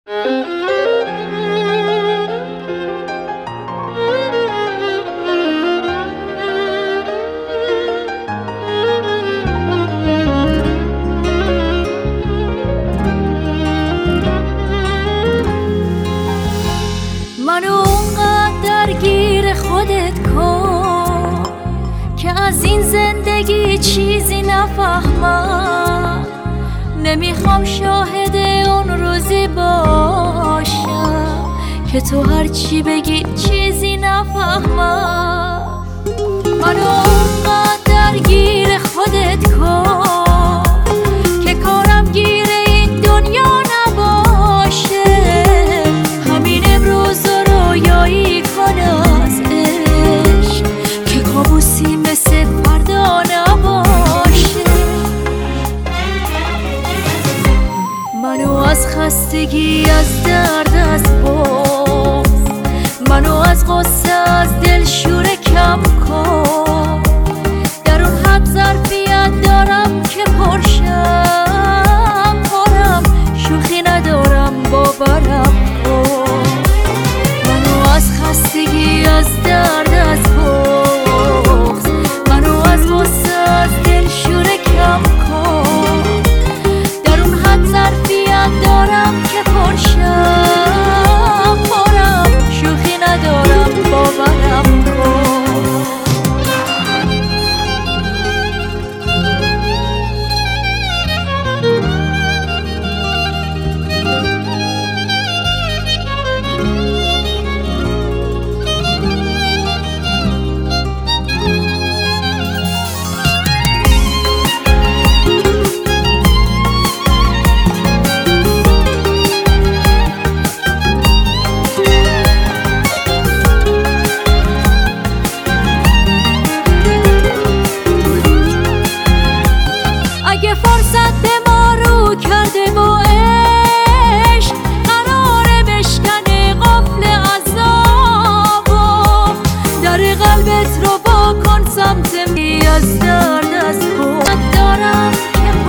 منو اونقدر درگیر خودت کن که از این زندگی چیزی نفهمم. نمیخوام شاهد اون روزی باشم که تو هرچی بگی چیزی نفهمم. منو اونقدر درگیر خودت کن که کارم گیر این دنیا نباشه. همین امروز رویایی کن از عشق که کابوسی مثل فردا نباشه. منو از خستگی، از درد، از بغض، منو از غصه، از دلشوره کم کن. در اون حد ظرفیت دارم که پرشم پرم، شوخی ندارم باورم کن. منو از خستگی، از درد، از بغض، منو از غصه، از دلشوره کم کن. در اون حد ظرفیت دارم که پرشم پرم، شوخی ندارم باورم کن. اگه فرصت به ما رو کرده با عشق، قراره بشکنه قفل عذابو. در قلبت رو با کن سمت می، از درد،